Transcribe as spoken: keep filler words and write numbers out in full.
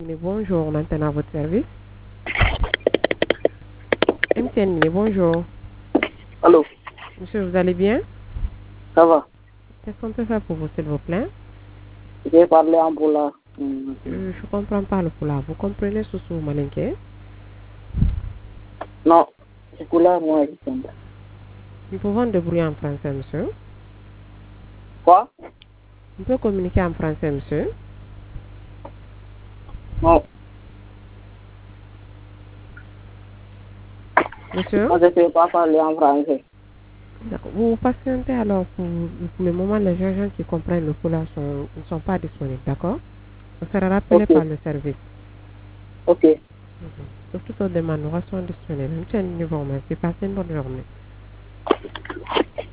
Bonjour, maintenant à votre service. M T N Mini, bonjour. Allô, Monsieur, vous allez bien? ça va? Qu'est-ce qu'on peut faire pour vous, s'il vous plaît? J'ai parlé en pulaar. Euh, Je ne comprends pas le pulaar. Vous comprenez ce sous malinké? Non, c'est pulaar moi je comprends. Nous pouvons débrouiller en français, monsieur. Quoi? On peut communiquer en français, monsieur. Non, Monsieur? moi je ne sais pas parler en français. D'accord. Vous patientez alors pour, pour le moment, les gens qui comprennent le pulaar sont, ne sont pas disponibles, d'accord? On sera rappelé Ok, par le service. ok. Pour toute autre demande, nous restons disponibles. M T N Mini vous remercie. Passez une bonne journée.